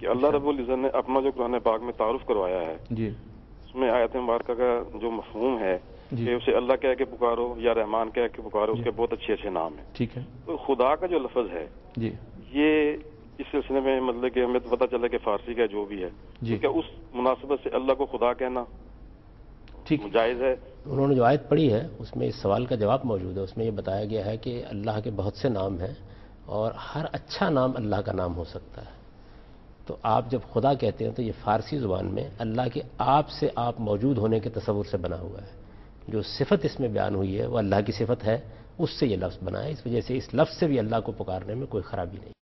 अल्लाह रब्बुल इज़्ज़त ने अपना जो कुरान पाक में तारुफ करवाया है जी, उसमें आयत मुबारका का जो मफहूम है कि उसे अल्लाह कह के पुकारो या रहमान कह के पुकारो, उसके बहुत अच्छे अच्छे नाम हैं। ठीक है तो खुदा का जो लफ्ज है जी, ये इस सिलसिले में मतलब कि हमें तो पता चला कि फारसी का जो भी है, जी। तो क्या उस मुनासिबत से अल्लाह को खुदा कहना ठीक, जायज़ है? उन्होंने जो आयत पढ़ी है उसमें इस सवाल का जवाब मौजूद है। उसमें ये बताया गया है कि अल्लाह के बहुत से नाम हैं और हर अच्छा नाम अल्लाह का नाम हो सकता है। तो आप जब खुदा कहते हैं तो ये फारसी ज़ुबान में अल्लाह के आप से आप मौजूद होने के तसव्वुर से बना हुआ है। जो सिफत इसमें बयान हुई है वो अल्लाह की सिफत है, उससे ये लफ्ज़ बना है। इस वजह से इस लफ्ज़ से भी अल्लाह को पुकारने में कोई ख़राबी नहीं।